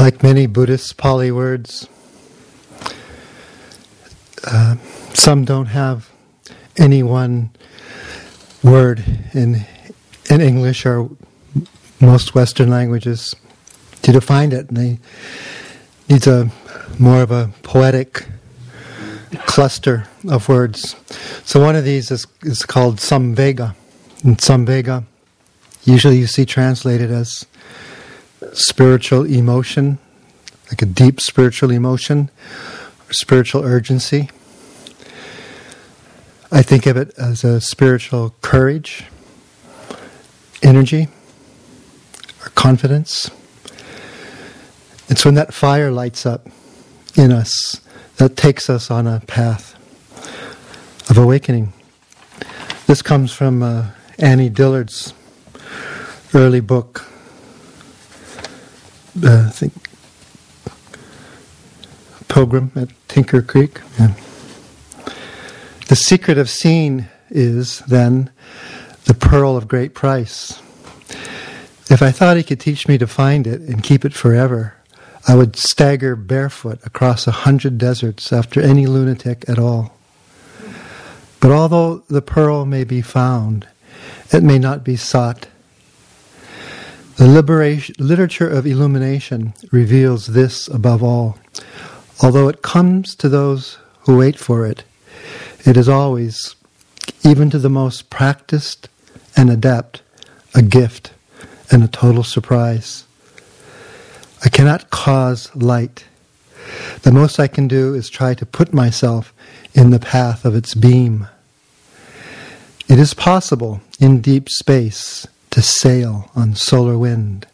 Like many Buddhist Pali words, some don't have any one word in English or most Western languages to define it. And they need more of a poetic cluster of words. So one of these is called Samvega. And Samvega, usually you see translated as spiritual emotion, like a deep spiritual emotion, or spiritual urgency. I think of it as a spiritual courage, energy, or confidence. It's when that fire lights up in us that takes us on a path of awakening. This comes from Annie Dillard's early book, I think, Pilgrim at Tinker Creek. Yeah. The secret of seeing is, then, the pearl of great price. If I thought he could teach me to find it and keep it forever, I would stagger barefoot across 100 deserts after any lunatic at all. But although the pearl may be found, it may not be sought. The literature of illumination reveals this above all. Although it comes to those who wait for it, it is always, even to the most practiced and adept, a gift and a total surprise. I cannot cause light. The most I can do is try to put myself in the path of its beam. It is possible in deep space to sail on solar wind.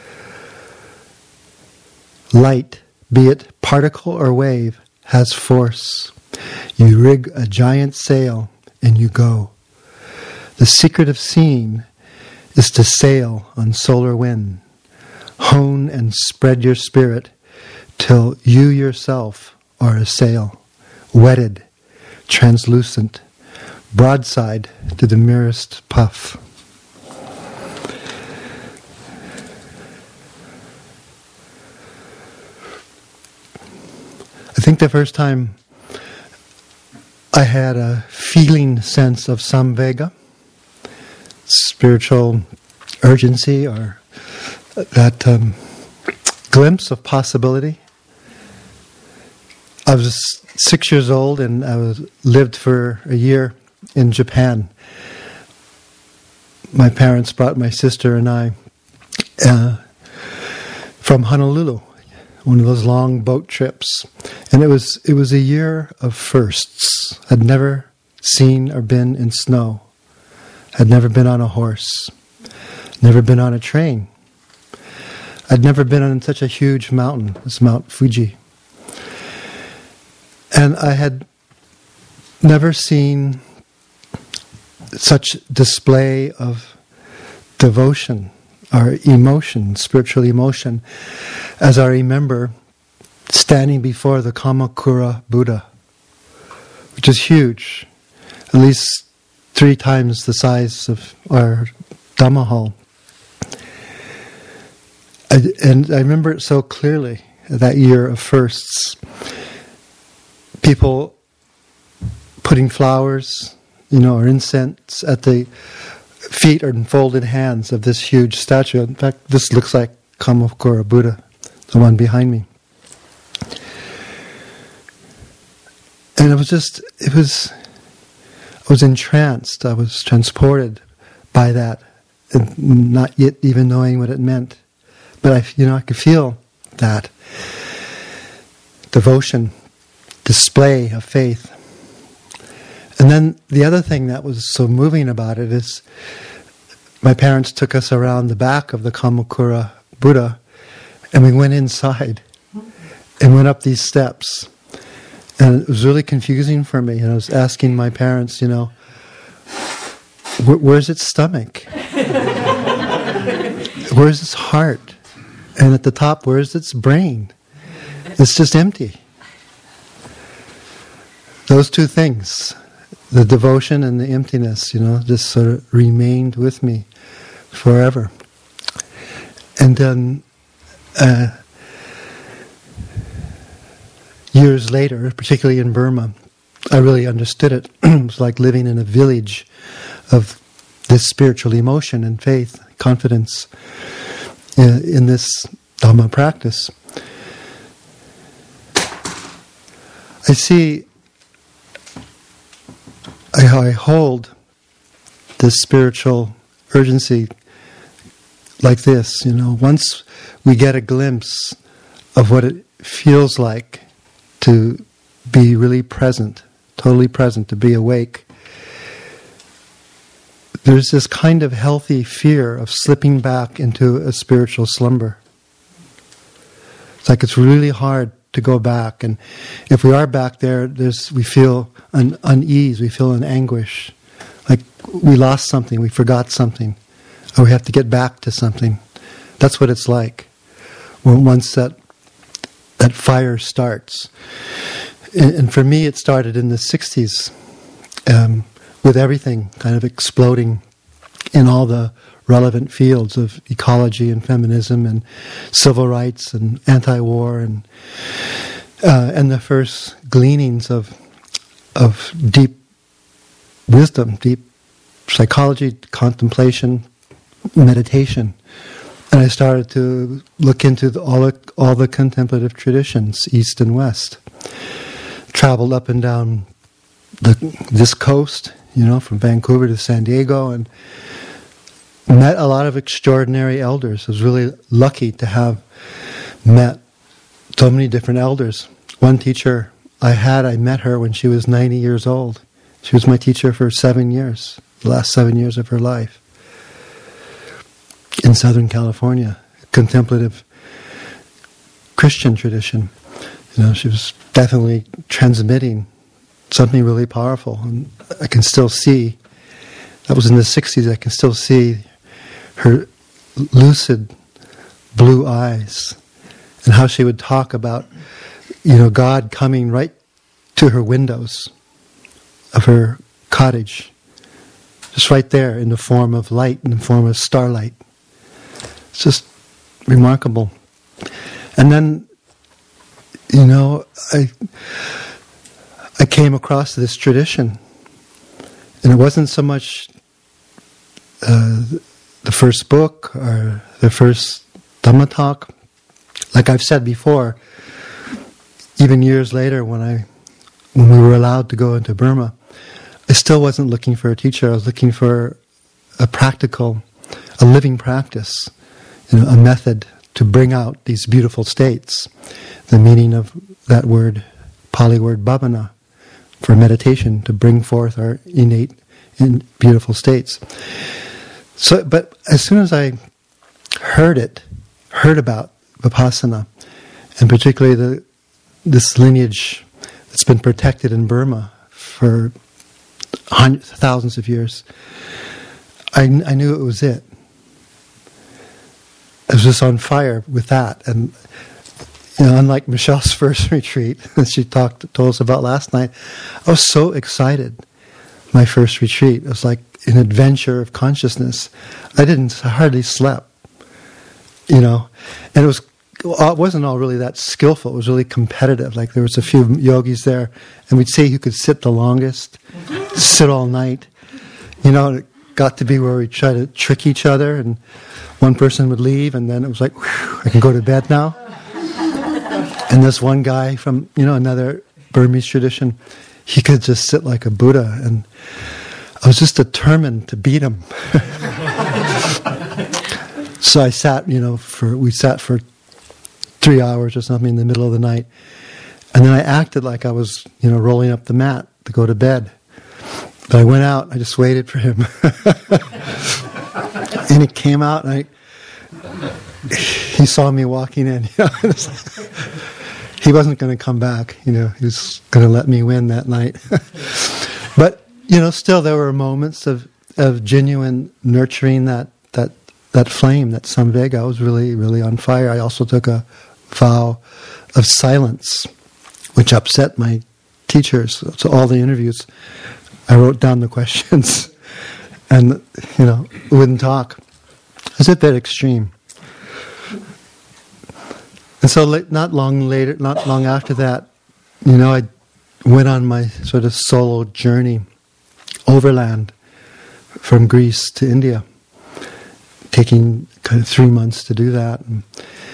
Light, be it particle or wave, has force. You rig a giant sail and you go. The secret of seeing is to sail on solar wind. Hone and spread your spirit till you yourself are a sail, wetted, translucent, broadside to the merest puff. I think the first time I had a feeling sense of Samvega, spiritual urgency, or that glimpse of possibility. I was 6 years old and I lived for a year in Japan. My parents brought my sister and I from Honolulu, one of those long boat trips. And it was a year of firsts. I'd never seen or been in snow. I'd never been on a horse. Never been on a train. I'd never been on such a huge mountain as Mount Fuji. And I had never seen such display of devotion or emotion, spiritual emotion, as I remember standing before the Kamakura Buddha, which is huge, at least 3 times the size of our Dhamma hall. And I remember it so clearly, that year of firsts. People putting flowers, or incense at the feet or folded hands of this huge statue. In fact, this looks like Kamakura Buddha, the one behind me. And I was entranced. I was transported by that, and not yet even knowing what it meant. But I could feel that devotion, display of faith. And then the other thing that was so moving about it is my parents took us around the back of the Kamakura Buddha, and we went inside and went up these steps. And it was really confusing for me. And I was asking my parents, where's its stomach? Where's its heart? And at the top, where's its brain? It's just empty. Those two things, the devotion and the emptiness, just sort of remained with me forever. And then years later, particularly in Burma, I really understood it. It was like living in a village of this spiritual emotion and faith, confidence in this Dhamma practice. I see how I hold this spiritual urgency like this, once we get a glimpse of what it feels like to be really present, totally present, to be awake, there's this kind of healthy fear of slipping back into a spiritual slumber. It's like it's really hard to go back, and if we are back there, we feel an unease, we feel an anguish, like we lost something, we forgot something, or we have to get back to something. That's what it's like once that fire starts. And for me, it started in the 60s, with everything kind of exploding in all the relevant fields of ecology and feminism and civil rights and anti-war and the first gleanings of deep wisdom, deep psychology, contemplation, meditation. And I started to look into all the contemplative traditions, East and West. Traveled up and down this coast, from Vancouver to San Diego, and met a lot of extraordinary elders. I was really lucky to have met so many different elders. One teacher I met her when she was 90 years old. She was my teacher for 7 years, the last 7 years of her life, in Southern California, contemplative Christian tradition. She was definitely transmitting something really powerful. And I can still see, that was in the 60s, I can still see her lucid blue eyes and how she would talk about, God coming right to her windows of her cottage, just right there in the form of light, in the form of starlight. It's just remarkable. And then, I came across this tradition, and it wasn't so much the first book or the first Dhamma talk. Like I've said before, even years later when we were allowed to go into Burma, I still wasn't looking for a teacher. I was looking for a living practice, a method to bring out these beautiful states. The meaning of that word, Pali word bhavana, for meditation, to bring forth our innate and beautiful states. So, but as soon as I heard about Vipassana, and particularly this lineage that's been protected in Burma for thousands of years, I knew it was it. I was just on fire with that. And unlike Michelle's first retreat that she told us about last night, I was so excited. My first retreat, it was like an adventure of consciousness. I hardly slept, and it wasn't all really that skillful. It was really competitive. Like there was a few yogis there, and we'd see who could sit the longest, sit all night. And it got to be where we'd try to trick each other, and one person would leave, and then it was like, whew, I can go to bed now. And this one guy from, another Burmese tradition, he could just sit like a Buddha, and I was just determined to beat him. So I sat, we sat for 3 hours or something in the middle of the night, and then I acted like I was, rolling up the mat to go to bed. But I went out, I just waited for him. And he came out, and he saw me walking in. He wasn't going to come back. He was going to let me win that night. But still there were moments of genuine nurturing that flame, that samvega. I was really, really on fire. I also took a vow of silence, which upset my teachers. So all the interviews, I wrote down the questions, and wouldn't talk. It was a bit extreme. And so not long after that, I went on my sort of solo journey overland from Greece to India, taking kind of 3 months to do that. And,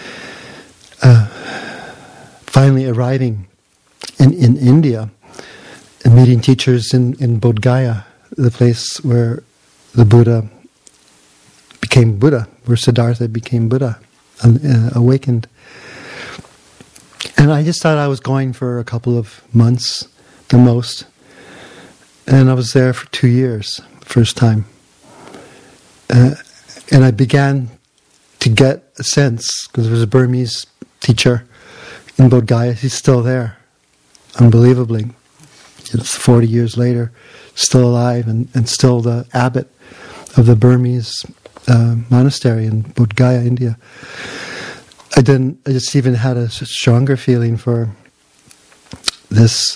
finally arriving in India and meeting teachers in Bodh Gaya, the place where the Buddha became Buddha, where Siddhartha became Buddha, and awakened. And I just thought I was going for a couple of months, the most. And I was there for 2 years, first time. And I began to get a sense, because there was a Burmese teacher in Bodh Gaya, he's still there, unbelievably. It's 40 years later, still alive, and still the abbot of the Burmese monastery in Bodh Gaya, India. I just even had a stronger feeling for this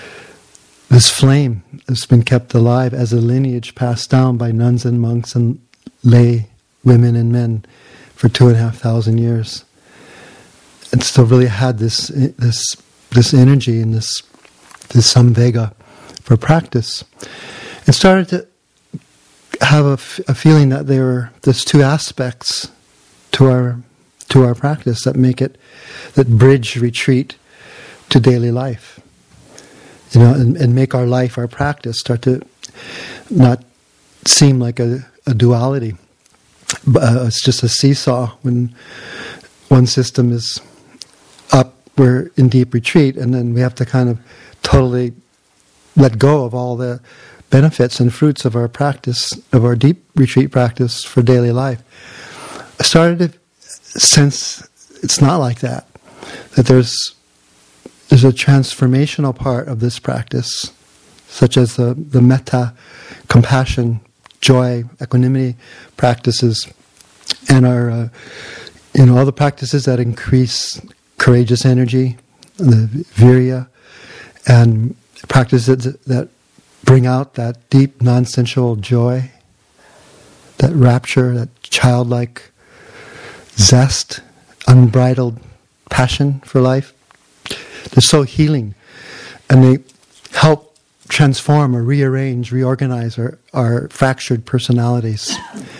flame that's been kept alive as a lineage passed down by nuns and monks and lay women and men for 2,500 years. And still really had this energy and this samvega for practice. And started to have a feeling that there's two aspects to our practice that bridge retreat to daily life. And make our life, our practice, start to not seem like a duality. It's just a seesaw. When one system is up, we're in deep retreat, and then we have to kind of totally let go of all the benefits and fruits of our practice, of our deep retreat practice for daily life. I started to sense it's not like that. That there's a transformational part of this practice, such as the metta, compassion, joy, equanimity practices, and our all the practices that increase courageous energy, the virya, and practices that bring out that deep non-sensual joy, that rapture, that childlike zest, unbridled passion for life. They're so healing, and they help transform or rearrange, reorganize our fractured personalities.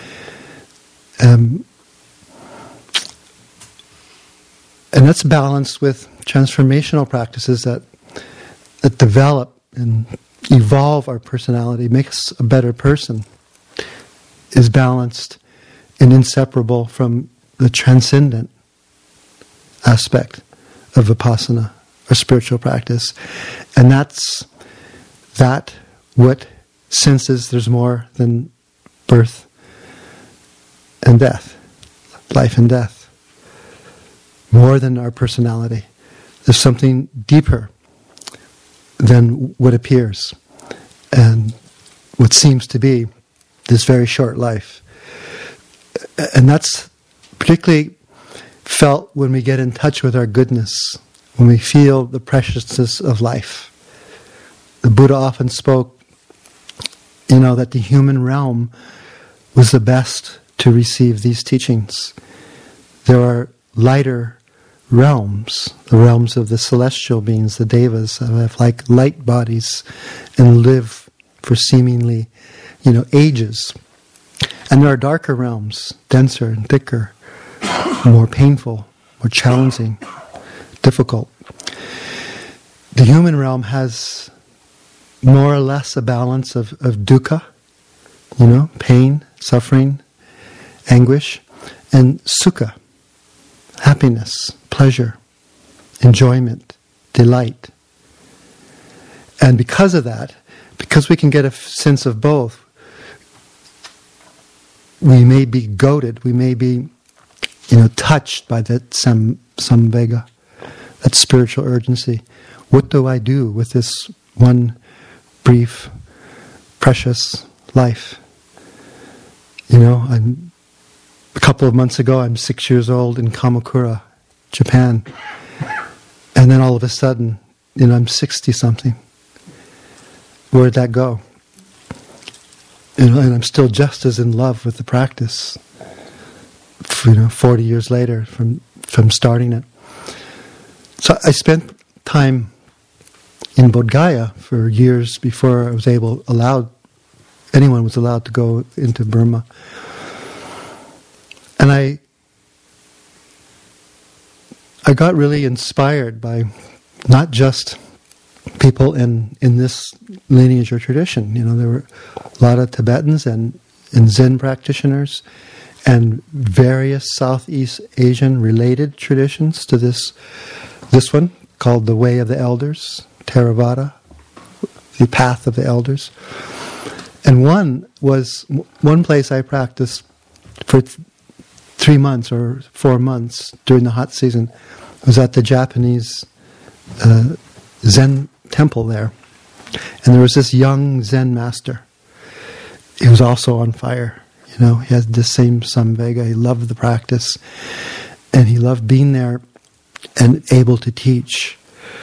And that's balanced with transformational practices that develop and evolve our personality, make us a better person, is balanced and inseparable from the transcendent aspect of vipassana, or spiritual practice. And that's what senses there's more than birth and death, life and death. More than our personality. There's something deeper than what appears and what seems to be this very short life. And that's particularly felt when we get in touch with our goodness, when we feel the preciousness of life. The Buddha often spoke, that the human realm was the best to receive these teachings. There are lighter realms, the realms of the celestial beings, the devas, that have like light bodies and live for seemingly, ages. And there are darker realms, denser and thicker, more painful, more challenging, difficult. The human realm has more or less a balance of dukkha, pain, suffering, anguish, and sukha, happiness, pleasure, enjoyment, delight. And because of that, because we can get a sense of both, we may be goaded, we may be, touched by that samvega, that spiritual urgency. What do I do with this one brief, precious life? A couple of months ago, I'm 6 years old in Kamakura, Japan. And then all of a sudden, I'm 60-something. Where'd that go? And I'm still just as in love with the practice, 40 years later from starting it. So I spent time in Bodh Gaya for years before anyone was allowed to go into Burma. And I got really inspired by not just people in this lineage or tradition. There were a lot of Tibetans and Zen practitioners and various Southeast Asian related traditions to this one called the Way of the Elders, Theravada, the Path of the Elders. And one place I practiced for 3 months or 4 months during the hot season was at the Japanese Zen temple there. And there was this young Zen master. He was also on fire. He had the same Samvega. He loved the practice. And he loved being there and able to teach.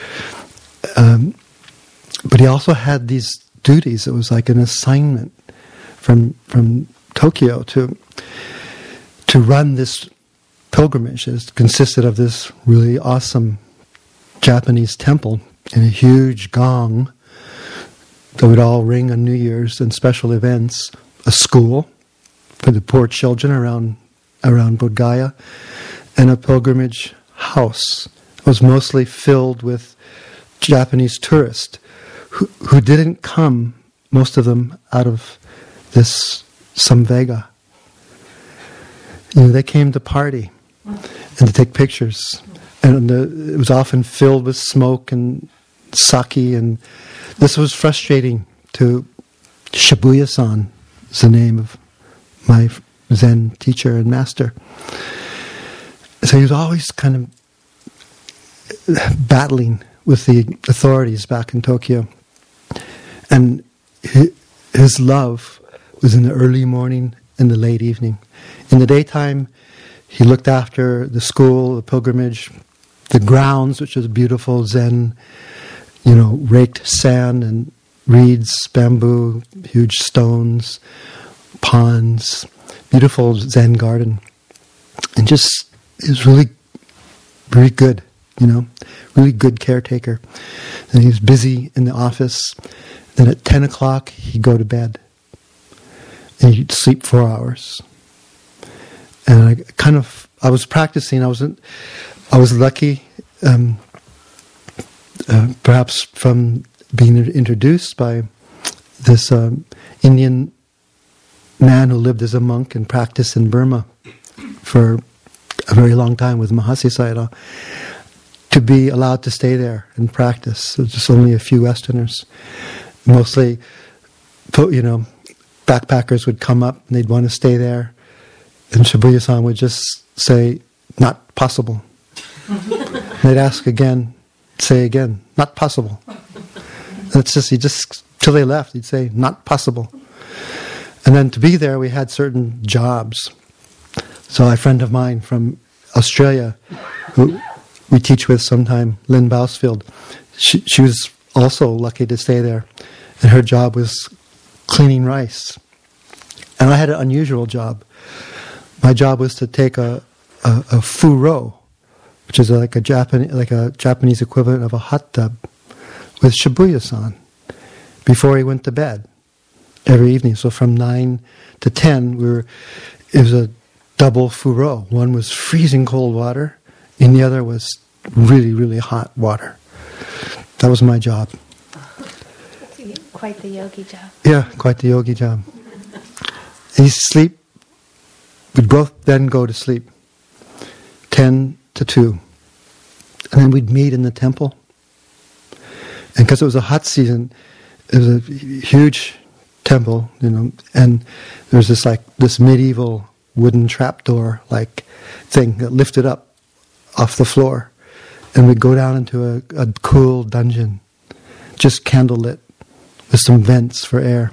But he also had these duties. It was like an assignment from Tokyo to run this pilgrimage. It consisted of this really awesome Japanese temple and a huge gong that would all ring on New Year's and special events, a school for the poor children around Bodh Gaya, and a pilgrimage house. It was mostly filled with Japanese tourists who didn't come, most of them, out of this Samvega. They came to party and to take pictures. And it was often filled with smoke and sake, and this was frustrating to Shibuya-san, is the name of my Zen teacher and master. So he was always kind of battling with the authorities back in Tokyo. And his love was in the early morning and the late evening. In the daytime, he looked after the school, the pilgrimage, the grounds, which was beautiful Zen, raked sand and reeds, bamboo, huge stones, ponds, beautiful Zen garden. And just, it was really, very good, really good caretaker. And he was busy in the office. Then at 10 o'clock, he'd go to bed. And he'd sleep 4 hours. And I was practicing. I was lucky, perhaps from being introduced by this Indian man who lived as a monk and practiced in Burma for a very long time with Mahasi Sayadaw, to be allowed to stay there and practice. There's just only a few Westerners. Mostly, backpackers would come up and they'd want to stay there. And Shibuya-san would just say, not possible. They'd ask again, say again, not possible. That's just, till they left, he'd say, not possible. And then to be there, we had certain jobs. So a friend of mine from Australia, who we teach with sometime, Lynn Bousfield, she was also lucky to stay there. And her job was cleaning rice. And I had an unusual job. My job was to take a furo, which is like a Japanese equivalent of a hot tub, with Shibuya-san before he went to bed every evening. So from 9 to 10, it was a double furo. One was freezing cold water, and the other was really, really hot water. That was my job. Quite the yogi job. Yeah, quite the yogi job. We'd both then go to sleep, 10 to 2. And then we'd meet in the temple. And because it was a hot season, it was a huge temple, and there was this medieval wooden trapdoor like thing that lifted up off the floor. And we'd go down into a cool dungeon, just candlelit, with some vents for air.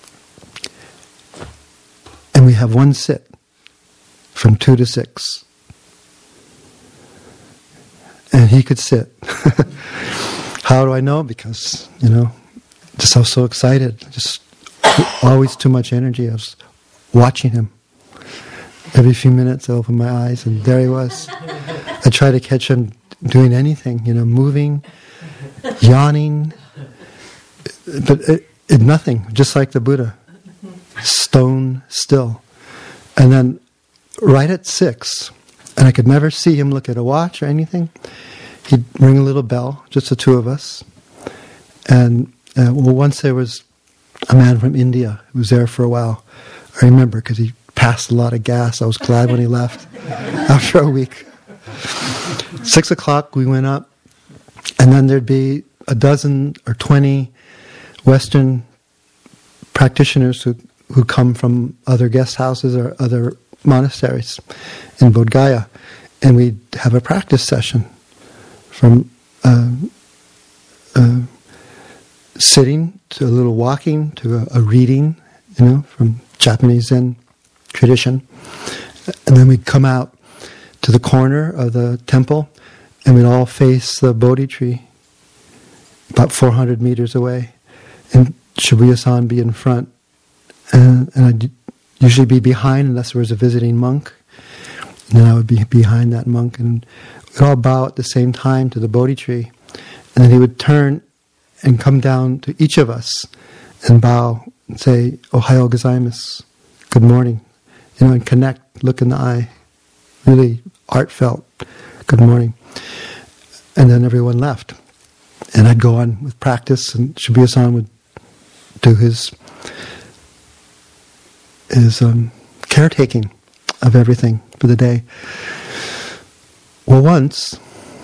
And we have one sit from 2 to 6. And he could sit. How do I know? Because, just I was so excited. Just always too much energy. I was watching him. Every few minutes I opened my eyes and there he was. I tried to catch him doing anything, moving, yawning, nothing, just like the Buddha, stone still. And then right at 6, and I could never see him look at a watch or anything, he'd ring a little bell, just the two of us. And once there was a man from India who was there for a while. I remember because he passed a lot of gas. I was glad when he left after a week. 6 o'clock we went up, and then there'd be a dozen or 20 Western practitioners who come from other guest houses or other monasteries in Bodh Gaya, and we'd have a practice session from sitting to a little walking to a reading, from Japanese Zen tradition. And then we'd come out to the corner of the temple and we'd all face the Bodhi tree about 400 meters away. And Shibuya-san be in front. And I'd usually be behind unless there was a visiting monk. And then I would be behind that monk. And we'd all bow at the same time to the Bodhi tree. And then he would turn and come down to each of us and bow and say, "Ohayo gozaimasu," good morning, and connect, look in the eye, really heartfelt, good morning. And then everyone left. And I'd go on with practice, and Shibuya-san would do his caretaking of everything for the day. Well, once,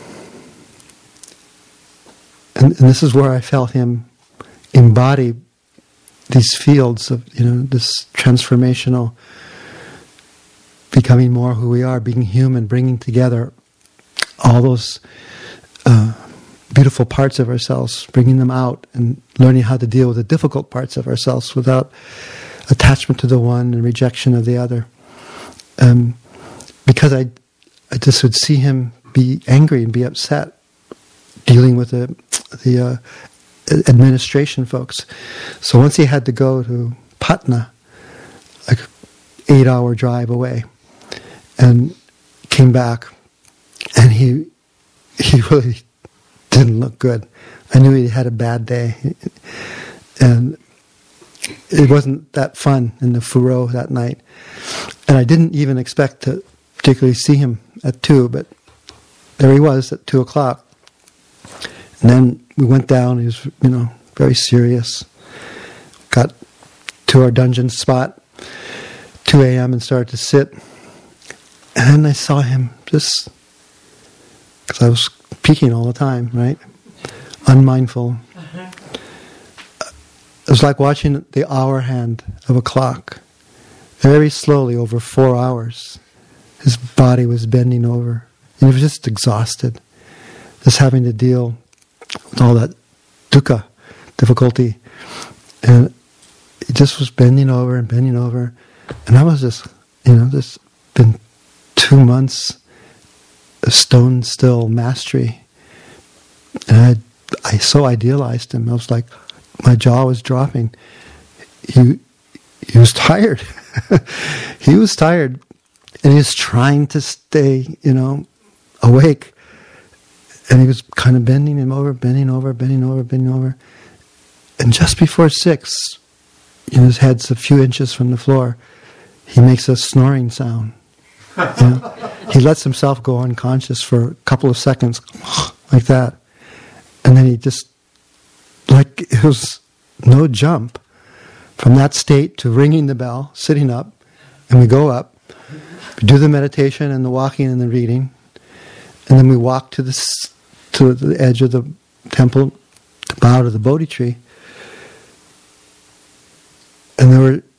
and this is where I felt him embody these fields of, this transformational, becoming more who we are, being human, bringing together all those beautiful parts of ourselves, bringing them out and learning how to deal with the difficult parts of ourselves without attachment to the one and rejection of the other. Because I just would see him be angry and be upset dealing with the administration folks. So once he had to go to Patna, like 8-hour drive away, and came back, and he really didn't look good. I knew he had a bad day, and it wasn't that fun in the Furo that night. And I didn't even expect to particularly see him at 2, but there he was at 2 o'clock. And then we went down. He was, very serious. Got to our dungeon spot, 2 a.m., and started to sit. And then I saw him just, because I was peeking all the time, right? Unmindful. It was like watching the hour hand of a clock. Very slowly, over 4 hours, his body was bending over. And he was just exhausted. Just having to deal with all that dukkha, difficulty. And he just was bending over and bending over. And I was just, this been 2 months of stone still mastery. And I so idealized him. I was like, my jaw was dropping. He was tired. He was tired. And he was trying to stay, awake. And he was kind of bending him over, bending over, bending over, bending over. And just before 6, his head's a few inches from the floor, he makes a snoring sound. He lets himself go unconscious for a couple of seconds, like that. And then he just, like it was no jump from that state to ringing the bell, sitting up, and we go up, we do the meditation and the walking and the reading, and then we walk to the edge of the temple to bow to the Bodhi tree. And there were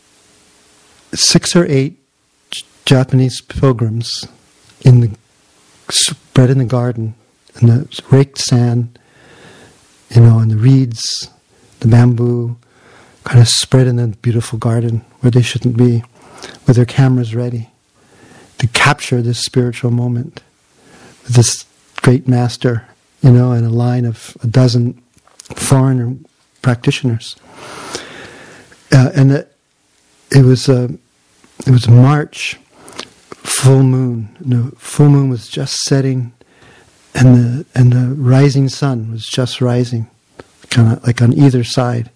6 or 8 Japanese pilgrims spread in the garden, in the raked sand, and the reeds, the bamboo, kind of spread in the beautiful garden where they shouldn't be, with their cameras ready to capture this spiritual moment with this great master, and a line of a dozen foreigner practitioners. And it was March, full moon. The full moon was just setting, and the rising sun was just rising. kind of like on either side.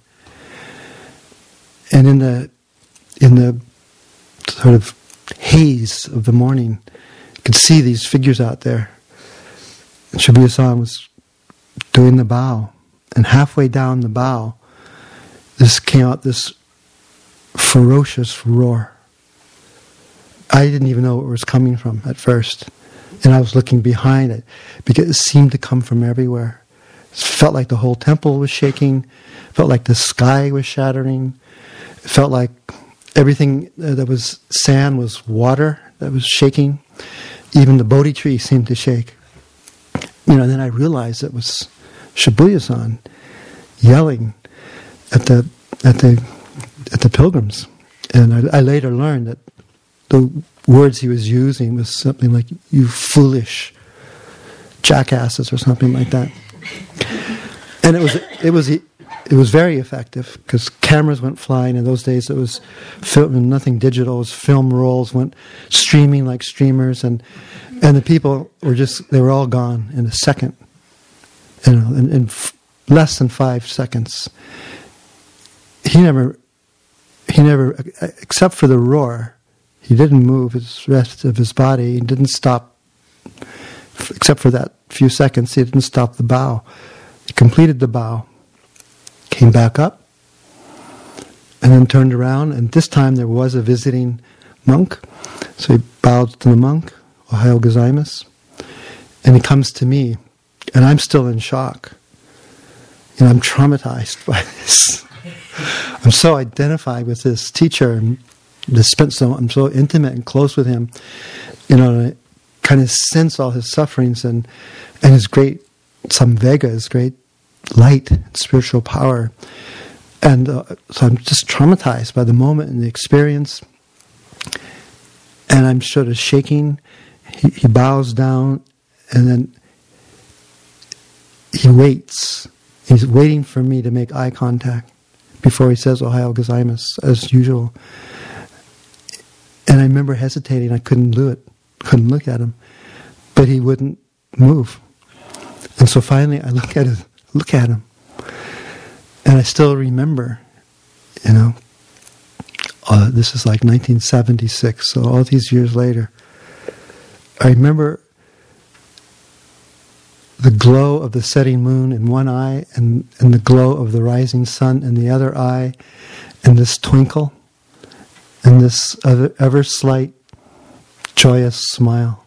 And in the sort of haze of the morning, you could see these figures out there. And Shibuya-san was doing the bow, and halfway down the bow, this came out this ferocious roar. I didn't even know where it was coming from at first, and I was looking behind it because it seemed to come from everywhere. It felt like the whole temple was shaking. It felt like the sky was shattering. It felt like everything that was sand was water that was shaking. Even the Bodhi tree seemed to shake. And then I realized it was Shibuya-san yelling at the pilgrims. And I later learned that the words he was using was something like, "You foolish jackasses," or something like that. And it was very effective because cameras went flying. In those days, it was nothing digital. It was film rolls went streaming like streamers, and the people they were all gone in a second. In less than 5 seconds. He never, except for the roar, he didn't move his rest of his body. He didn't stop, except for that few seconds. He didn't stop the bow. He completed the bow, came back up, and then turned around. And this time there was a visiting monk, so he bowed to the monk, "Ohayo gozaimasu," and he comes to me, and I'm still in shock. I'm traumatized by this. I'm so identified with this teacher, and I'm so intimate and close with him. And I kind of sense all his sufferings and his great samvega, his great light, and spiritual power. And so I'm just traumatized by the moment and the experience. And I'm sort of shaking. He bows down, and then he waits. He's waiting for me to make eye contact before he says "Ohayo gozaimasu," as usual. And I remember hesitating. I couldn't do it. Couldn't look at him. But he wouldn't move. And so finally I look at him. And I still remember, this is like 1976, so all these years later, I remember the glow of the setting moon in one eye and the glow of the rising sun in the other eye, and this twinkle and this ever slight joyous smile.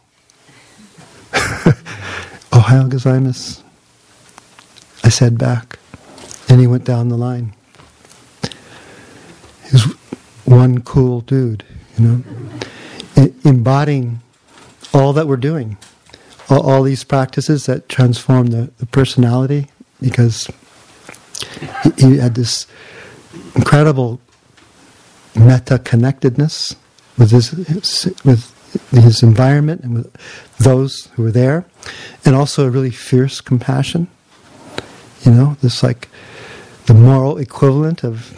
"Ohayo gozaimasu," I said back, and he went down the line. He was one cool dude, embodying all that we're doing. All these practices that transform the personality, because he had this incredible metta-connectedness with his environment and with those who were there, and also a really fierce compassion. This like the moral equivalent of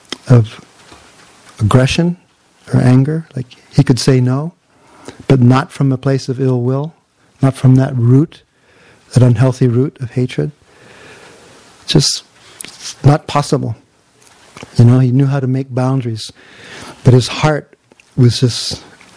aggression or anger. Like he could say no, but not from a place of ill will. Not from that unhealthy root of hatred. Just not possible. He knew how to make boundaries, but his heart was just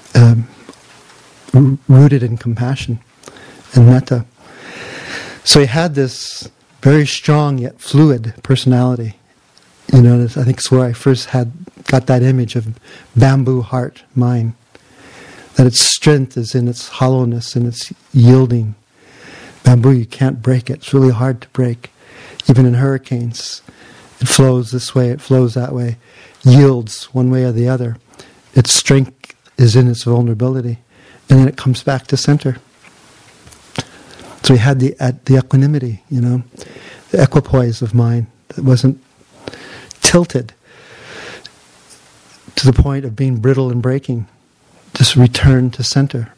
rooted in compassion and metta. So he had this very strong yet fluid personality. I think it's where I first got that image of bamboo heart mind. That its strength is in its hollowness and its yielding. Bamboo, you can't break it. It's really hard to break. Even in hurricanes, it flows this way, it flows that way, yields one way or the other. Its strength is in its vulnerability, and then it comes back to center. So he had the equanimity, the equipoise of mind that wasn't tilted to the point of being brittle and breaking. Just return to center.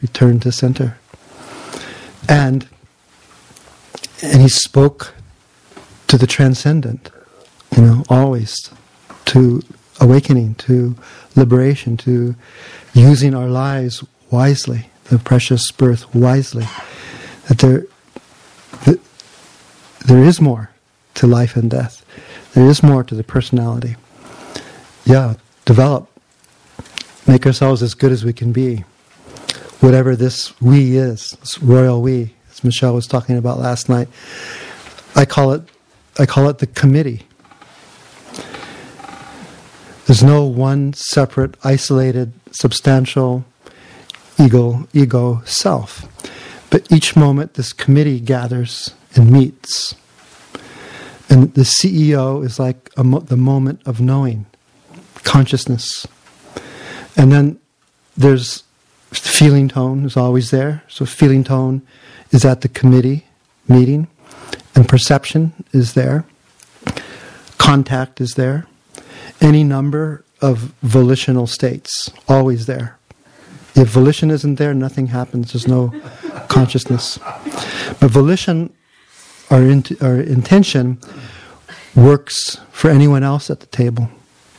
And he spoke to the transcendent, always, to awakening, to liberation, to using our lives wisely, the precious birth wisely. That there is more to life and death. There is more to the personality. Yeah, develop. Make ourselves as good as we can be. Whatever this we is, this royal we, as Michelle was talking about last night, I call it the committee. There's no one separate, isolated, substantial ego self. But each moment this committee gathers and meets. And the CEO is like the moment of knowing, consciousness. And then there's feeling tone is always there. So feeling tone is at the committee meeting. And perception is there. Contact is there. Any number of volitional states, always there. If volition isn't there, nothing happens. There's no consciousness. But volition, our intention, works for anyone else at the table.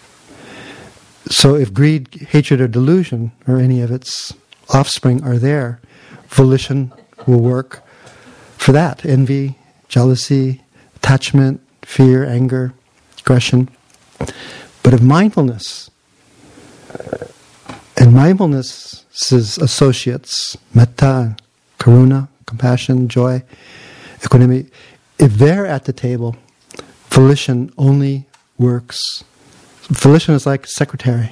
So if greed, hatred, or delusion, or any of its offspring are there, volition will work for that. Envy, jealousy, attachment, fear, anger, aggression. But if mindfulness and mindfulness's associates, metta, karuna, compassion, joy, equanimity, if they're at the table, volition only works. Volition is like secretary.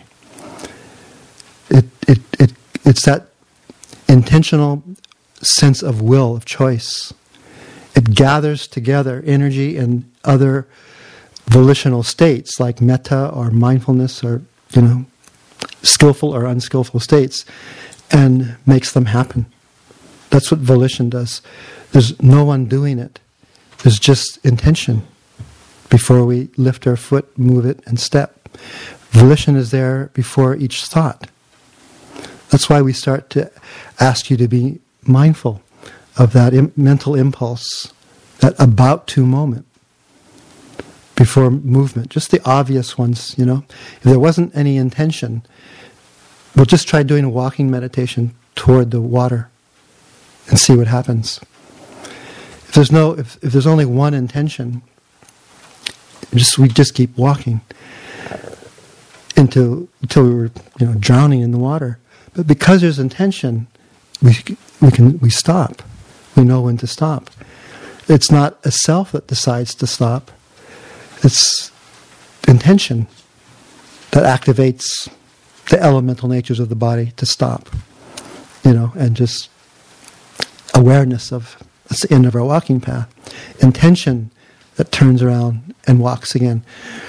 It's that intentional sense of will, of choice. It gathers together energy and other volitional states like metta or mindfulness or, skillful or unskillful states and makes them happen. That's what volition does. There's no one doing it. There's just intention before we lift our foot, move it, and step. Volition is there before each thought. That's why we start to ask you to be mindful of that mental impulse, that about to moment before movement. Just the obvious ones, If there wasn't any intention, we'll just try doing a walking meditation toward the water and see what happens. If there's only one intention, we just keep walking until we're drowning in the water. But because there's intention, we stop. We know when to stop. It's not a self that decides to stop. It's intention that activates the elemental natures of the body to stop. And just awareness of that's the end of our walking path. Intention that turns around and walks again.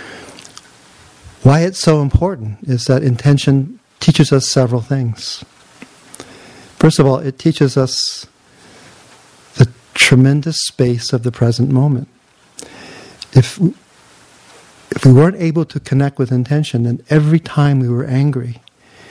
Why it's so important is that intention teaches us several things. First of all, it teaches us the tremendous space of the present moment. If we weren't able to connect with intention, then every time we were angry,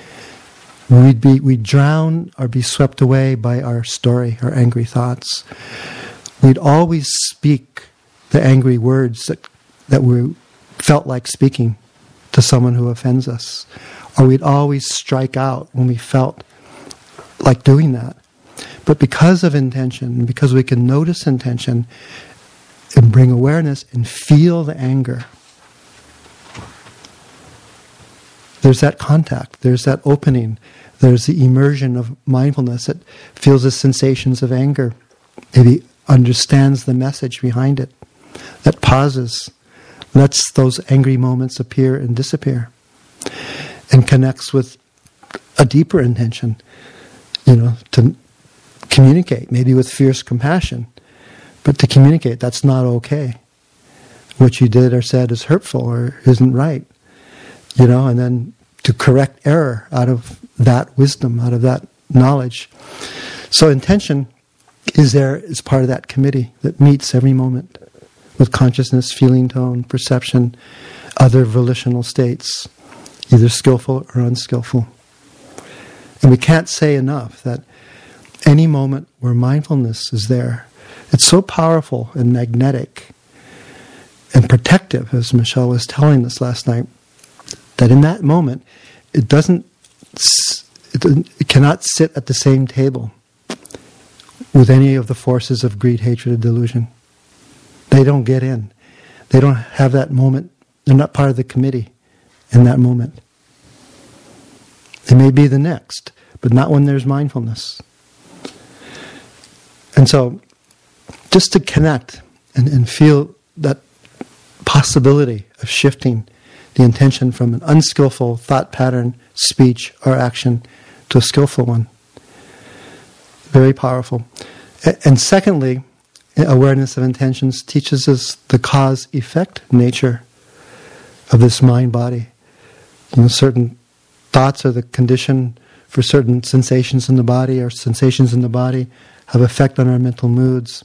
we'd drown or be swept away by our story, our angry thoughts. We'd always speak the angry words that we felt like speaking to someone who offends us. Or we'd always strike out when we felt like doing that. But because of intention, because we can notice intention and bring awareness and feel the anger, there's that contact, there's that opening, there's the immersion of mindfulness that feels the sensations of anger. Maybe understands the message behind it, that pauses, lets those angry moments appear and disappear, and connects with a deeper intention, to communicate, maybe with fierce compassion, but to communicate that's not okay. What you did or said is hurtful or isn't right, and then to correct error out of that wisdom, out of that knowledge. So intention is there as part of that committee that meets every moment with consciousness, feeling tone, perception, other volitional states, either skillful or unskillful. And we can't say enough that any moment where mindfulness is there, it's so powerful and magnetic and protective, as Michelle was telling us last night, that in that moment, it cannot sit at the same table with any of the forces of greed, hatred, and delusion. They don't get in. They don't have that moment. They're not part of the committee in that moment. They may be the next, but not when there's mindfulness. And so, just to connect and feel that possibility of shifting the intention from an unskillful thought pattern, speech, or action to a skillful one. Very powerful. And secondly, awareness of intentions teaches us the cause-effect nature of this mind-body. Certain thoughts are the condition for certain sensations in the body, or sensations in the body have effect on our mental moods.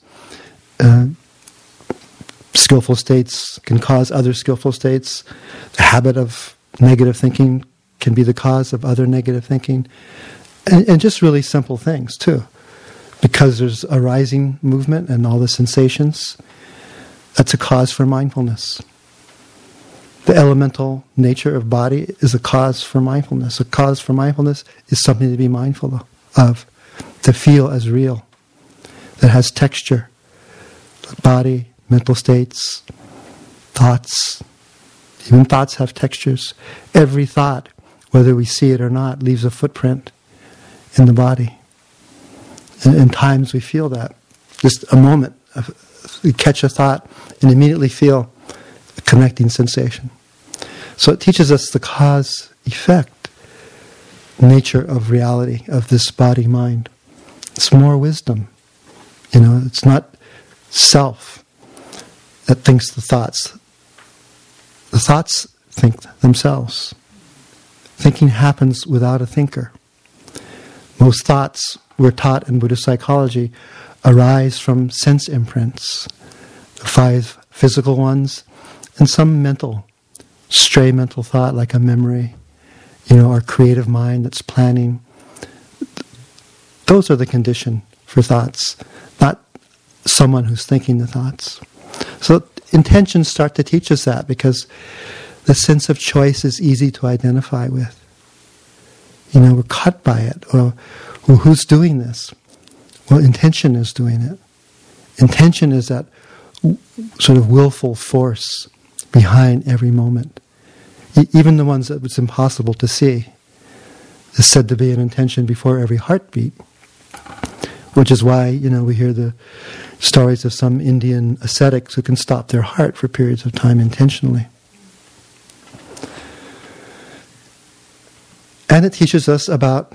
Skillful states can cause other skillful states. The habit of negative thinking can be the cause of other negative thinking. And just really simple things, too. Because there's a rising movement and all the sensations, that's a cause for mindfulness. The elemental nature of body is a cause for mindfulness. A cause for mindfulness is something to be mindful of, to feel as real, that has texture. Body, mental states, thoughts. Even thoughts have textures. Every thought, whether we see it or not, leaves a footprint in the body. And in times we feel that. Just a moment, we catch a thought and immediately feel a connecting sensation. So it teaches us the cause-effect nature of reality, of this body-mind. It's more wisdom. It's not self that thinks the thoughts. The thoughts think themselves. Thinking happens without a thinker. Most thoughts, we're taught in Buddhist psychology, arise from sense imprints, the 5 physical ones, and some stray mental thought like a memory, our creative mind that's planning. Those are the condition for thoughts, not someone who's thinking the thoughts. So intentions start to teach us that, because the sense of choice is easy to identify with. We're caught by it. Well, who's doing this? Well, intention is doing it. Intention is that sort of willful force behind every moment. Even the ones that it's impossible to see is said to be an intention before every heartbeat. Which is why, we hear the stories of some Indian ascetics who can stop their heart for periods of time intentionally. And it teaches us about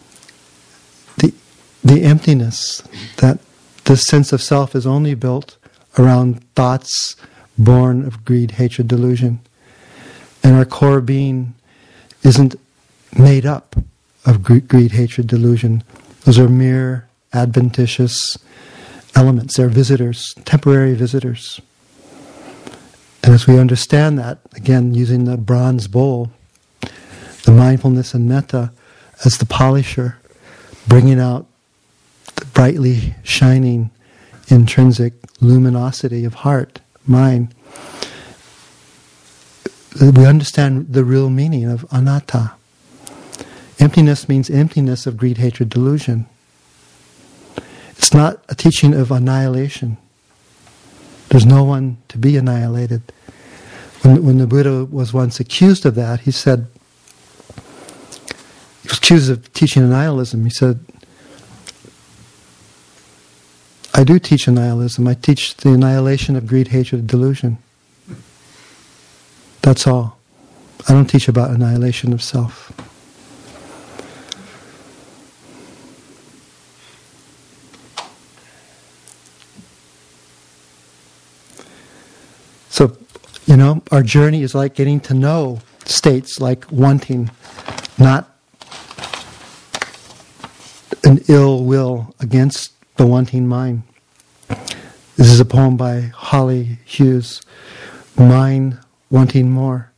the emptiness, that this sense of self is only built around thoughts born of greed, hatred, delusion. And our core being isn't made up of greed, hatred, delusion. Those are mere adventitious elements. They're visitors, temporary visitors. And as we understand that, again, using the bronze bowl, the mindfulness and metta as the polisher, bringing out the brightly shining intrinsic luminosity of heart, mind, we understand the real meaning of anatta. Emptiness means emptiness of greed, hatred, delusion. It's not a teaching of annihilation. There's no one to be annihilated. When the Buddha was once accused of that, he said, he was accused of teaching annihilism. He said, I do teach annihilism. I teach the annihilation of greed, hatred, delusion. That's all. I don't teach about annihilation of self. So, our journey is like getting to know states like wanting, not an ill will against the wanting mind. This is a poem by Holly Hughes, Mind Wanting More.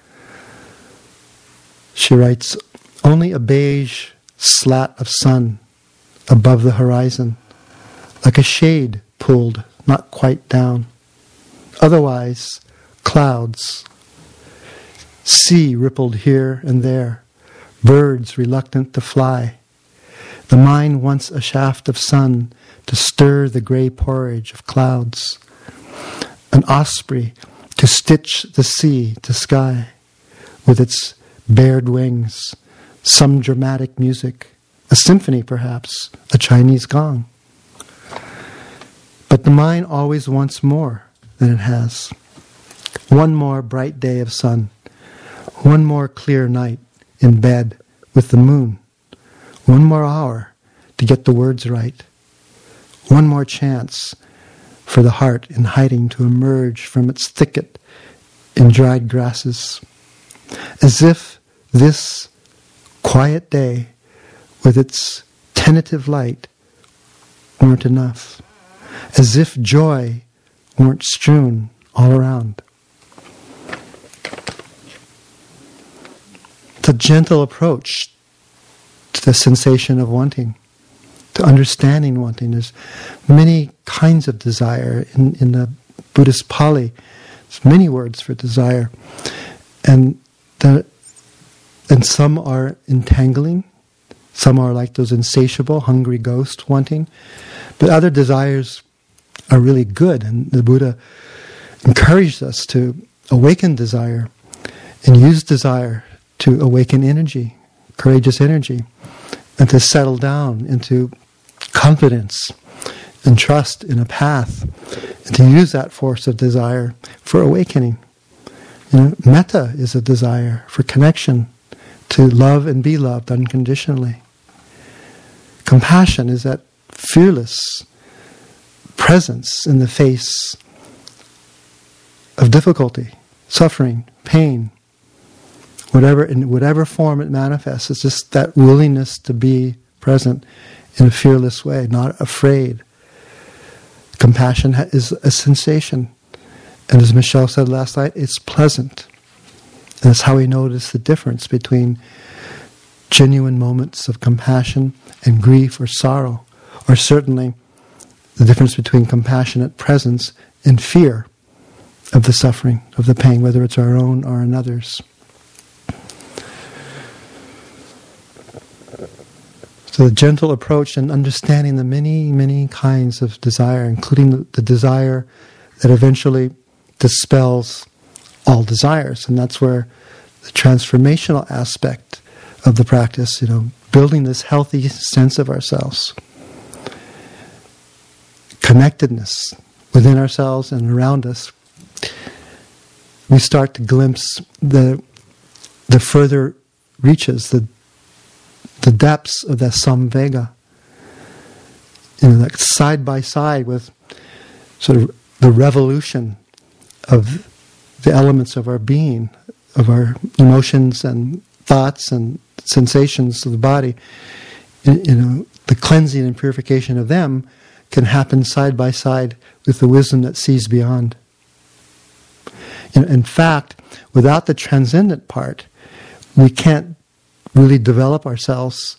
She writes, only a beige slat of sun above the horizon, like a shade pulled not quite down. Otherwise, clouds, sea rippled here and there, birds reluctant to fly. The mind wants a shaft of sun to stir the grey porridge of clouds. An osprey to stitch the sea to sky with its bared wings, some dramatic music, a symphony perhaps, a Chinese gong. But the mind always wants more than it has. One more bright day of sun, one more clear night in bed with the moon, one more hour to get the words right, one more chance for the heart in hiding to emerge from its thicket in dried grasses, as if this quiet day with its tentative light weren't enough, as if joy weren't strewn all around. It's a gentle approach to the sensation of wanting, to understanding wanting. There's many kinds of desire in the Buddhist Pali. There's many words for desire, and some are entangling. Some are like those insatiable, hungry ghosts wanting, but other desires are really good, and the Buddha encouraged us to awaken desire and use desire to awaken energy, courageous energy, and to settle down into confidence and trust in a path, and to use that force of desire for awakening. Metta is a desire for connection, to love and be loved unconditionally. Compassion is that fearless presence in the face of difficulty, suffering, pain, in whatever form it manifests. It's just that willingness to be present in a fearless way, not afraid. Compassion is a sensation. And as Michelle said last night, it's pleasant. And that's how we notice the difference between genuine moments of compassion and grief or sorrow, or certainly the difference between compassionate presence and fear of the suffering, of the pain, whether it's our own or another's. So the gentle approach and understanding the many, many kinds of desire, including the desire that eventually dispels all desires. And that's where the transformational aspect of the practice, building this healthy sense of ourselves, connectedness within ourselves and around us, we start to glimpse the further reaches, the depths of that samvega, like side by side with sort of the revolution of the elements of our being, of our emotions and thoughts and sensations of the body. The cleansing and purification of them can happen side by side with the wisdom that sees beyond. In fact, without the transcendent part, we can't really develop ourselves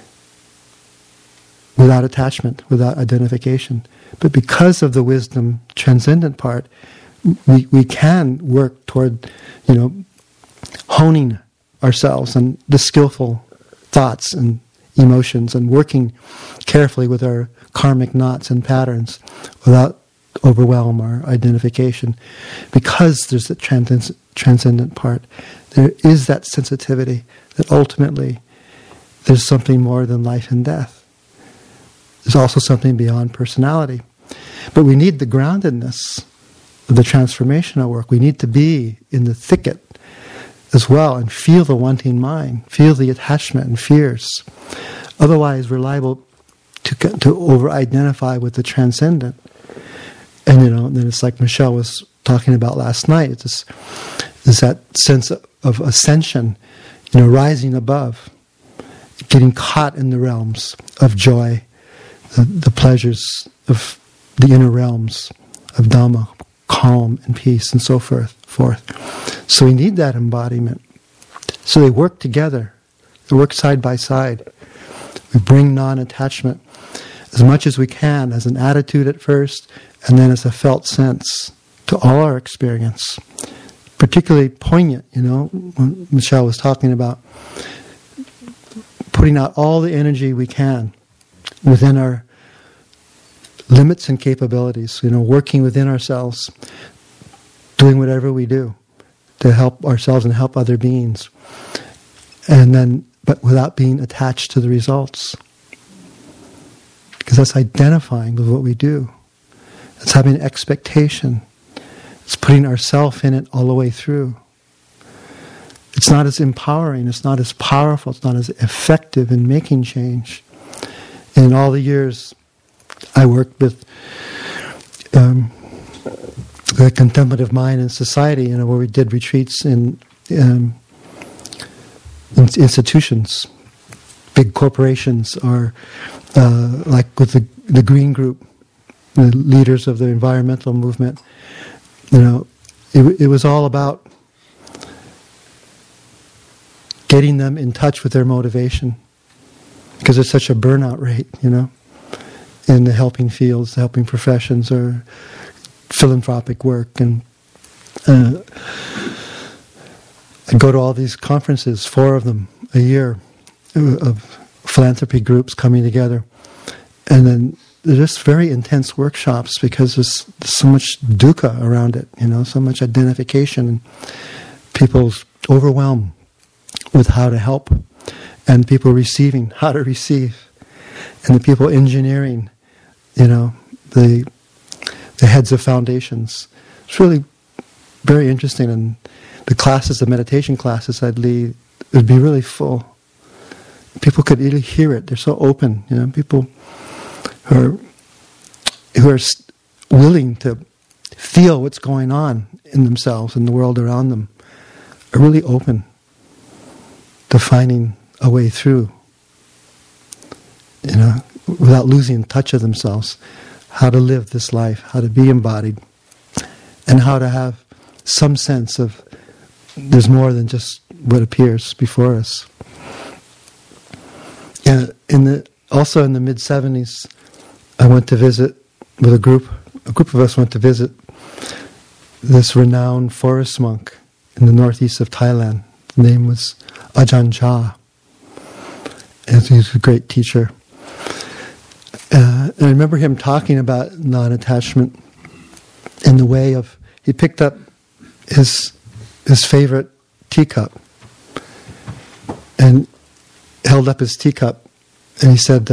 without attachment, without identification. But because of the wisdom transcendent part, we can work toward, honing ourselves and the skillful thoughts and emotions and working carefully with our karmic knots and patterns without overwhelm or identification. Because there's the transcendent part, there is that sensitivity that ultimately there's something more than life and death. There's also something beyond personality. But we need the groundedness of the transformational work. We need to be in the thicket as well and feel the wanting mind, feel the attachment and fears. Otherwise, we're liable to over-identify with the transcendent. And then it's like Michelle was talking about last night. It's that sense of ascension, rising above, getting caught in the realms of joy, the pleasures of the inner realms of Dhamma, calm and peace and so forth. So we need that embodiment. So they work together. They work side by side. We bring non-attachment as much as we can as an attitude at first, and then as a felt sense to all our experience. Particularly poignant, when Michelle was talking about putting out all the energy we can within our limits and capabilities, working within ourselves doing whatever we do to help ourselves and help other beings. And then, but without being attached to the results. Because that's identifying with what we do. It's having expectation. It's putting ourself in it all the way through. It's not as empowering, it's not as powerful, it's not as effective in making change. In all the years I worked with the Contemplative Mind in Society, where we did retreats in institutions, big corporations, or like with the Green Group, the leaders of the environmental movement. It was all about getting them in touch with their motivation, because there's such a burnout rate, in the helping fields, the helping professions, or philanthropic work. And I go to all these conferences, 4 of them a year, of philanthropy groups coming together. And then they're just very intense workshops, because there's so much dukkha around it, so much identification, and people's overwhelmed with how to help, and people receiving how to receive, and the people engineering, the heads of foundations. It's really very interesting, and the classes, the meditation classes I'd lead, would be really full. People could really hear it. They're so open, people who are willing to feel what's going on in themselves and the world around them are really open to finding a way through, without losing touch of themselves, how to live this life, how to be embodied, and how to have some sense of there's more than just what appears before us. Also in the mid-70s, I went to visit with a group of us went to visit this renowned forest monk in the northeast of Thailand. His name was Ajahn Chah. And he was a great teacher. And I remember him talking about non-attachment in the way of, he picked up his favorite teacup and held up his teacup, and he said,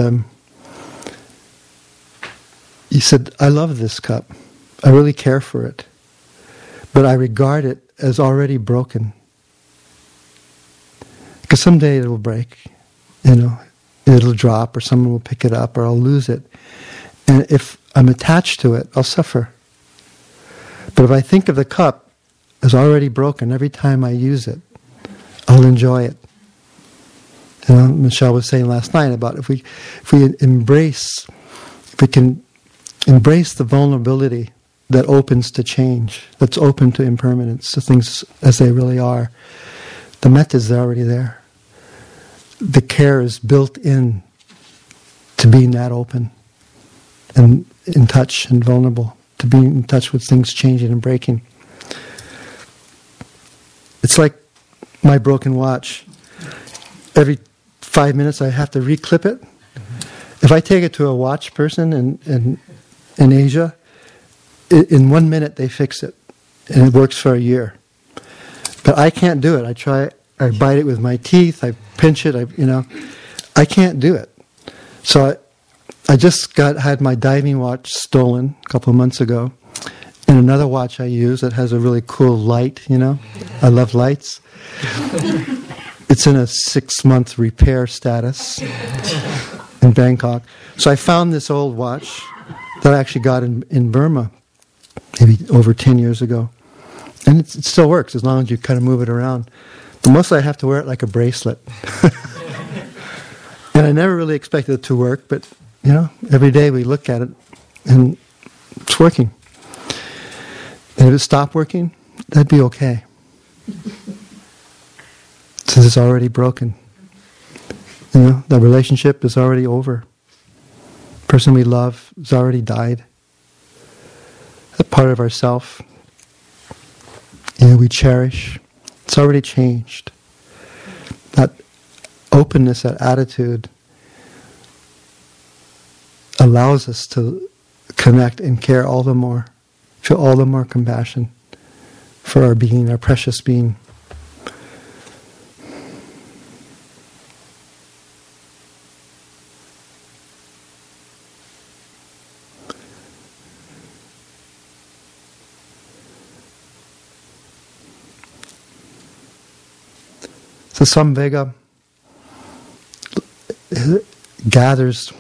I love this cup. I really care for it. But I regard it as already broken. Because someday it will break. It'll drop, or someone will pick it up, or I'll lose it. And if I'm attached to it, I'll suffer. But if I think of the cup as already broken, every time I use it, I'll enjoy it. Michelle was saying last night about if we can embrace the vulnerability that opens to change, that's open to impermanence, to things as they really are, the metta is already there. The care is built in to being that open and in touch and vulnerable, to being in touch with things changing and breaking. It's like my broken watch. Every 5 minutes I have to reclip it. If I take it to a watch person in Asia, in 1 minute they fix it, and it works for a year. But I can't do it. I try. I bite it with my teeth. I pinch it. I can't do it. So I just had my diving watch stolen a couple of months ago, and another watch I use that has a really cool light. I love lights. It's in a 6-month repair status in Bangkok. So I found this old watch that I actually got in Burma maybe over 10 years ago. And it still works as long as you kind of move it around. But mostly I have to wear it like a bracelet. And I never really expected it to work, but, every day we look at it and it's working. And if it stopped working, that'd be okay. Since it's already broken. The relationship is already over. The person we love has already died. That part of ourself, we cherish, it's already changed. That openness, that attitude allows us to connect and care all the more, feel all the more compassion for our being, our precious being. So Samvega gathers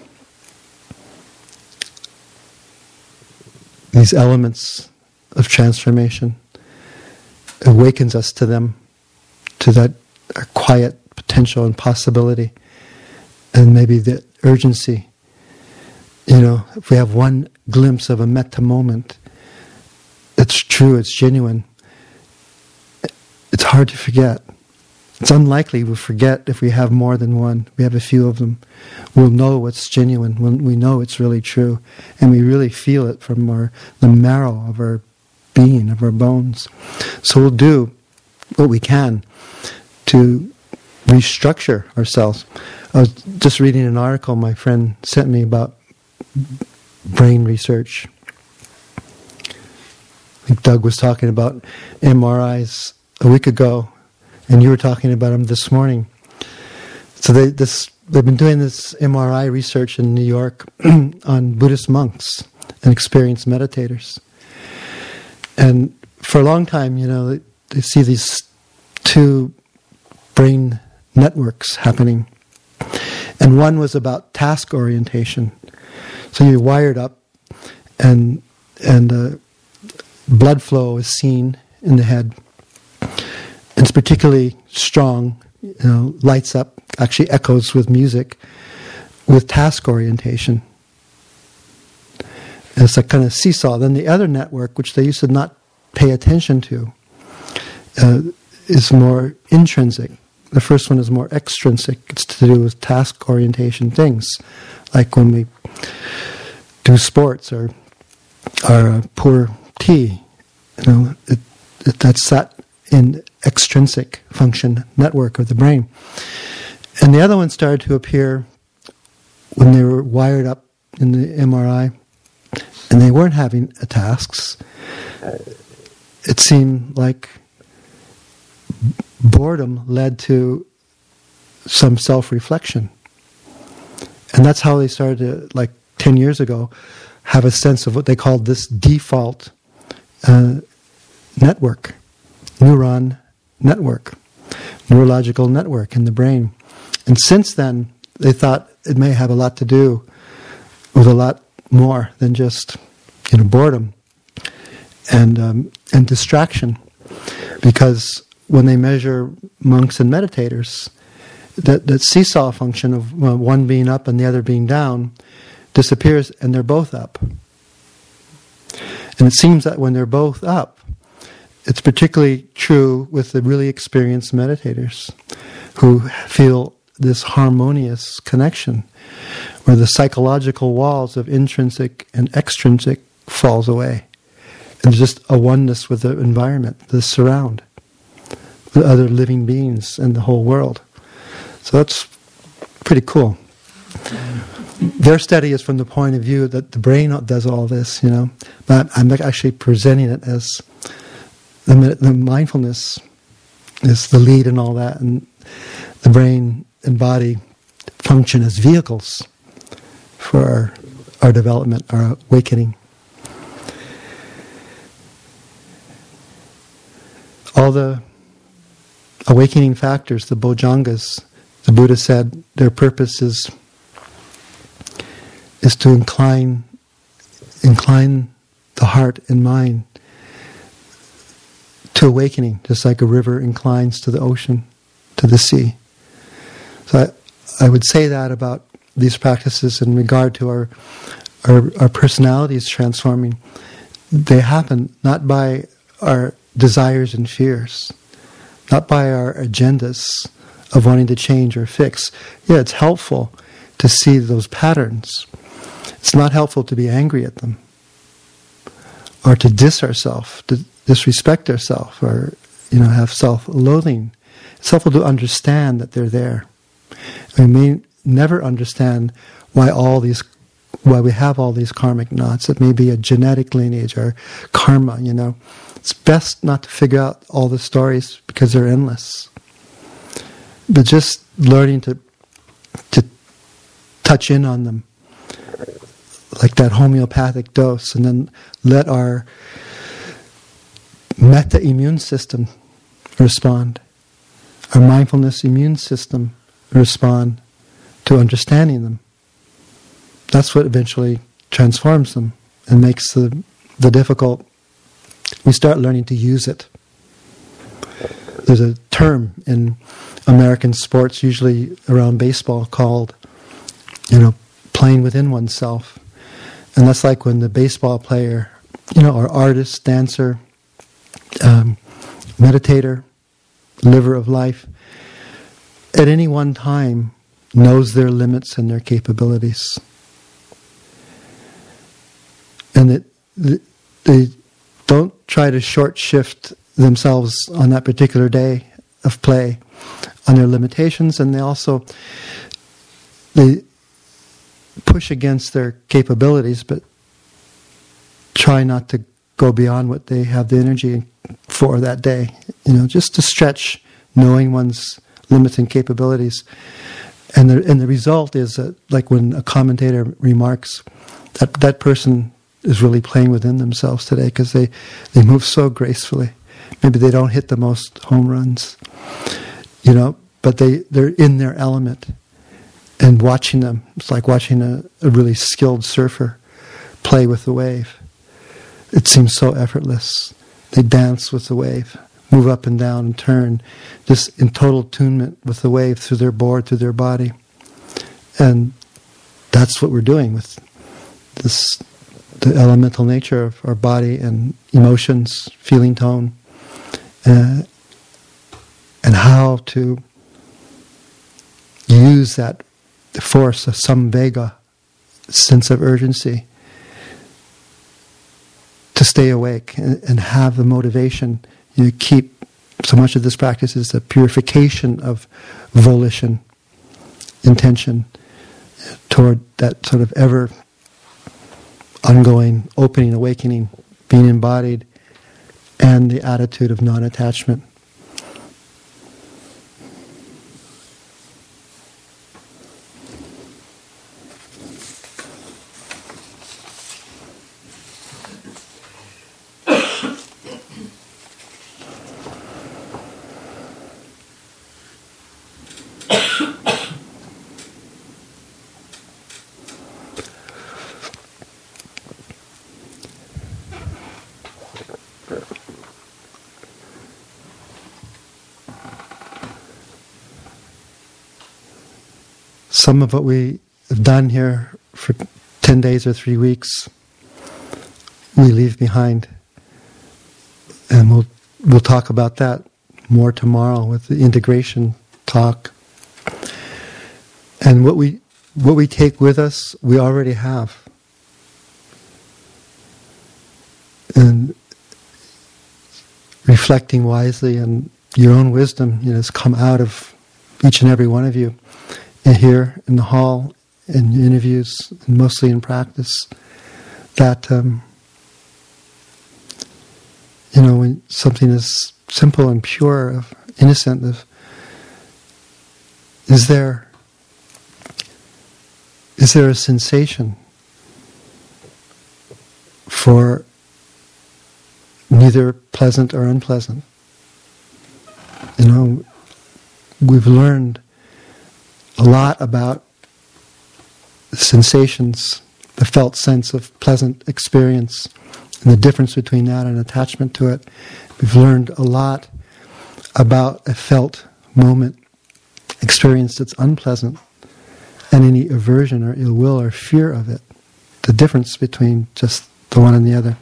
these elements of transformation, awakens us to them, to that quiet potential and possibility, and maybe the urgency. If we have one glimpse of a metta moment, it's true, it's genuine, it's hard to forget. It's unlikely we'll forget if we have more than one. We have a few of them. We'll know what's genuine when we know it's really true. And we really feel it from the marrow of our being, of our bones. So we'll do what we can to restructure ourselves. I was just reading an article my friend sent me about brain research. I think Doug was talking about MRIs a week ago, and you were talking about them this morning. So they've been doing this MRI research in New York on Buddhist monks and experienced meditators. And for a long time, they see these two brain networks happening. And one was about task orientation. So you're wired up, and blood flow is seen in the head. It's particularly strong, lights up, actually echoes with music, with task orientation. And it's a kind of seesaw. Then the other network, which they used to not pay attention to, is more intrinsic. The first one is more extrinsic. It's to do with task orientation things, like when we do sports or pour tea. That's that in extrinsic function network of the brain. And the other one started to appear when they were wired up in the MRI and they weren't having tasks. It seemed like boredom led to some self-reflection. And that's how they started to, like 10 years ago, have a sense of what they called this default network. Neuron network, neurological network in the brain. And since then, they thought it may have a lot to do with a lot more than just boredom and distraction. Because when they measure monks and meditators, that seesaw function of one being up and the other being down disappears, and they're both up. And it seems that when they're both up, it's particularly true with the really experienced meditators who feel this harmonious connection where the psychological walls of intrinsic and extrinsic falls away. And just a oneness with the environment, the surround, the other living beings and the whole world. So that's pretty cool. Their study is from the point of view that the brain does all this, but I'm actually presenting it as the mindfulness is the lead in all that, and the brain and body function as vehicles for our development, our awakening. All the awakening factors, the bojjhangas, the Buddha said their purpose is to incline the heart and mind to awakening, just like a river inclines to the ocean, to the sea. So I would say that about these practices in regard to our personalities transforming. They happen not by our desires and fears, not by our agendas of wanting to change or fix. Yeah, it's helpful to see those patterns. It's not helpful to be angry at them or to diss ourselves, to disrespect ourselves, or have self-loathing. It's helpful to understand that they're there. We may never understand why we have all these karmic knots. It may be a genetic lineage or karma, It's best not to figure out all the stories because they're endless. But just learning to touch in on them, like that homeopathic dose, and then let our metta immune system respond, our mindfulness immune system respond to understanding them. That's what eventually transforms them and makes the difficult. We start learning to use it. There's a term in American sports, usually around baseball, called, playing within oneself. And that's like when the baseball player, or artist, dancer, meditator, liver of life, at any one time knows their limits and their capabilities. And that they don't try to short shift themselves on that particular day of play on their limitations, and they push against their capabilities, but try not to go beyond what they have the energy for that day. Just to stretch, knowing one's limits and capabilities. And the result is that, like when a commentator remarks that person is really playing within themselves today because they move so gracefully. Maybe they don't hit the most home runs, but they're in their element. And watching them, it's like watching a really skilled surfer play with the wave. It seems so effortless. They dance with the wave, move up and down and turn, just in total attunement with the wave through their board, through their body. And that's what we're doing with the elemental nature of our body and emotions, feeling tone, and how to use that force of samvega, sense of urgency, to stay awake and have the motivation. Keep so much of this practice is the purification of volition, intention, toward that sort of ever ongoing opening, awakening, being embodied, and the attitude of non-attachment. Some of what we have done here for 10 days or 3 weeks, we leave behind. And we'll talk about that more tomorrow with the integration talk. And what we take with us, we already have. And reflecting wisely and your own wisdom has come out of each and every one of you. Here in the hall, in interviews, and mostly in practice, that when something is simple and pure, innocent, is there a sensation for neither pleasant or unpleasant? We've learned a lot about the sensations, the felt sense of pleasant experience, and the difference between that and attachment to it. We've learned a lot about a felt moment, experience that's unpleasant, and any aversion or ill will or fear of it. The difference between just the one and the other.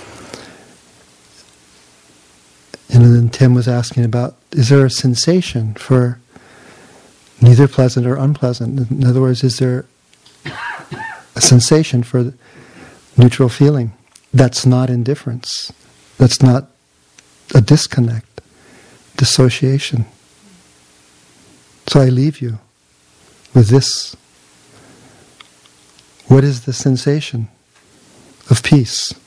And then Tim was asking about, is there a sensation for neither pleasant or unpleasant? In other words, is there a sensation for neutral feeling? That's not indifference. That's not a disconnect, dissociation. So I leave you with this. What is the sensation of peace?